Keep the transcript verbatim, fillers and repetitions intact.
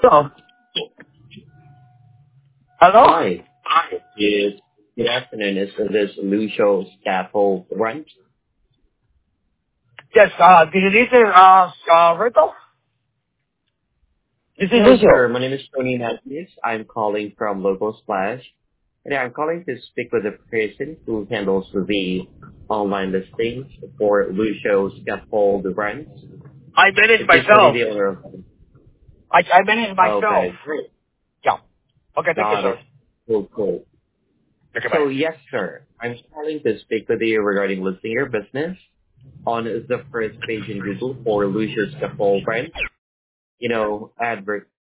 So, hello? Hi. Good, good afternoon. Is this Lucio Scaffold Rent? Yes, uh, this is uh, uh, Roberto? This is Yes, sir. Lucio. My name is Tony Matthews. I'm calling from Local Splash. And I'm calling to speak with the person who handles the online listings for Lucio Scaffold Rent. I manage Is this really myself. the owner of I, I manage myself. Okay, great. Yeah. Okay, thank you, Got sir. it. Cool, cool. Okay, bye. So yes, sir. I'm calling to speak with you regarding listing your business on the first page in Google for Lucio Scaffold Rent. You know, advert